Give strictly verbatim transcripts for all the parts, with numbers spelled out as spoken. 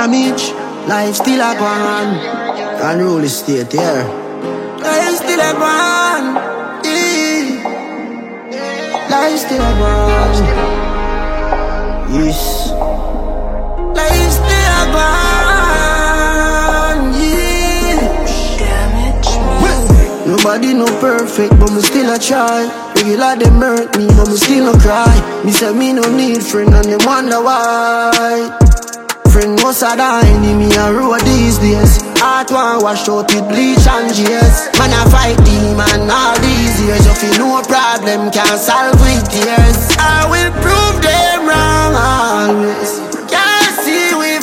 Damage, life still a gone. Unruly state here. Life still a gone. Yeah. Life still a gone. Yes. Life still a gone. Yeah. Nobody no perfect, but me still a try. Regular them hurt me, but me still no cry. Me say me no need friend, and them wonder why. Friend was a enemy a road these days. Heart one wash out with bleach and tears. Man I fight demon all these years. You feel no problem can solve with tears. I will prove them wrong always. Can't see we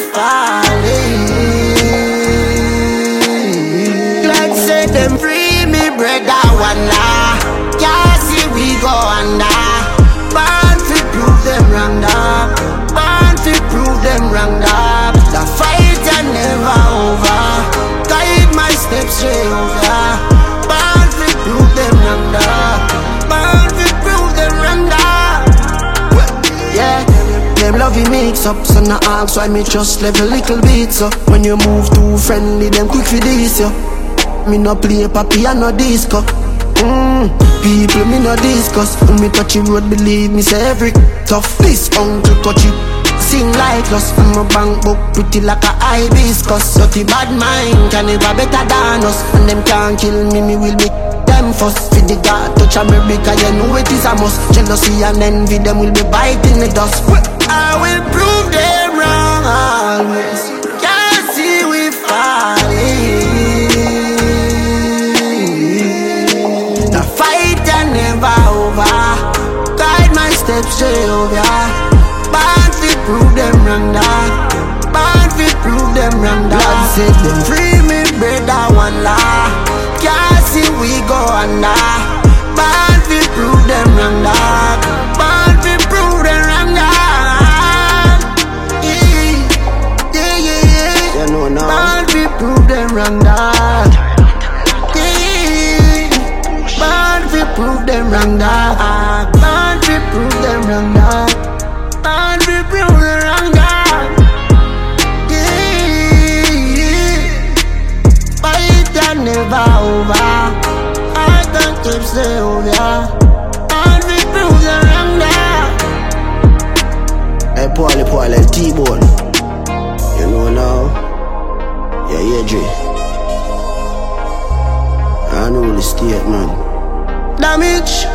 falling. Let's set them free, me brother one la. Can't see we go under. Born to prove them wrong da. Born to prove them wrong da. The fight are never over. Guide my steps straight over. Born to prove them wrong da. Born to prove them wrong da. Yeah, them love you mix up, so no ask why me just level little bit so. When you move too friendly, them quick for this yo. Me no play papi and no disco. Mm, people me no discuss. When me touch the road, believe me say every tough this uncle touch it. Sing like us from a bank book, pretty like a hibiscus. So the bad mind can never better than us. And them can't kill me, me will be them first. For the God touch America, you know it is a must. Jealousy and envy, them will be biting the dust. I will prove them wrong always. Can't see we falling. The fight are never over. Guide my steps straight over. Born fi prove them wrong da. Born fi prove them wrong da. God set them free, me brother one la. Can't see we go under. Born fi prove them wrong da. Born fi prove them wrong da. Yeah, yeah, yeah, yeah. You know now. Born fi prove them wrong da. Yeah, born fi prove them wrong da. Born fi prove them wrong da. And we prove the wrong God. Yeah, fight and never over. I can't keep stay over. And we prove the wrong God. Hey, Paulie, Paulie, T-Bone. You know now. Yeah, yeah, Dre. I know the state, man. Damage.